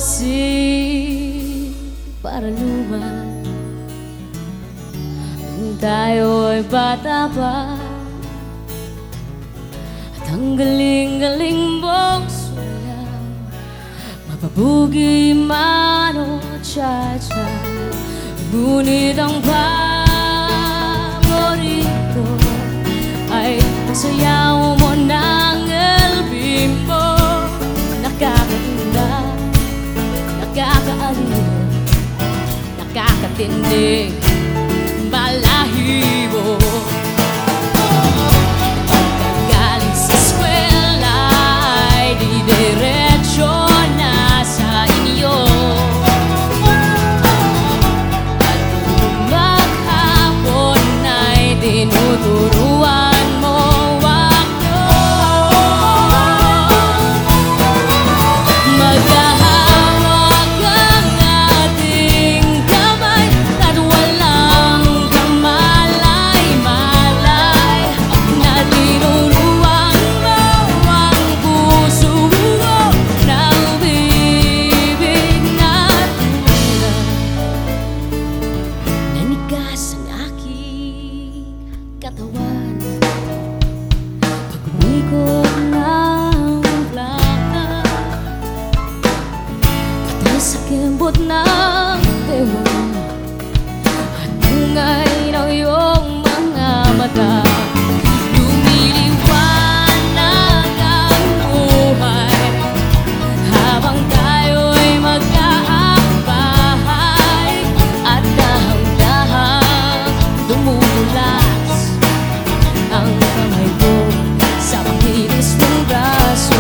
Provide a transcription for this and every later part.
kasing para luma nung tayo'y bata pa. At ang galing-galing mong sumayaw, mapabugi man o cha-cha. Ngunit ang paborito ay sayaw mo ng LB mo. Nakakaganda, nakakaaliw, nakakatinig, balahibo. Pagkagaling sa eskwela ay didiretso na sa inyo. At kung maghapon ay tinuturuan mo ako. Magkahawak ang ating kamay at walang kamalay-malay. Na tinuruan mo ang puso ko ng bibig na tunay. Nanigas ang aking katawan pag umikot ng plaka. Patay sa kembot ng dewa at bungay ng iyong mga mata. Lumiliwanag ang buhay habang tayo'y magkaakbahay. At dahang-dahang dumudulas ang kamay ko sa pakilis mong braso.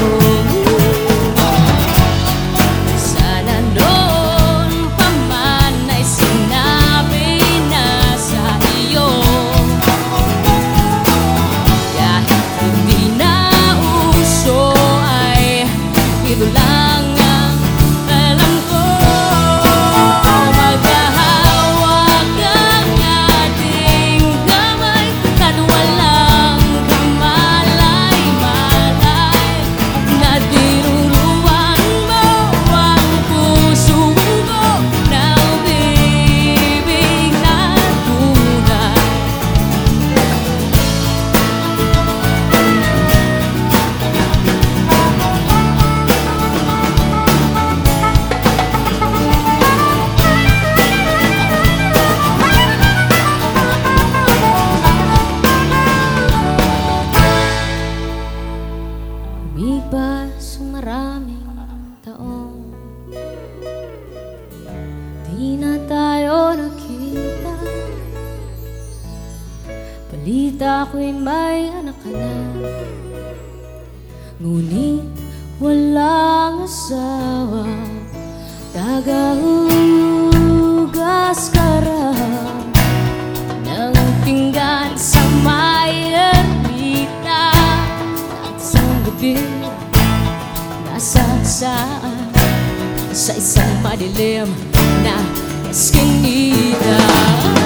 Sana noon pa man ay sinabi na sa iyo, kahit hindi na uso ay ito lang ang alam ko. Maghahawak ang ating kamay at walang kamalay-malay. Na tinuruan mo ang puso ko ng bibig na tunay. Lumipas ang maraming taon, di na tayo nakita. Balita ko'y may anak ka na, ngunit walang asawa. Tagahugas ka raw ng pinggan sa may ermita. At isang gabi nasaksaan sa isang madilim na eskinita.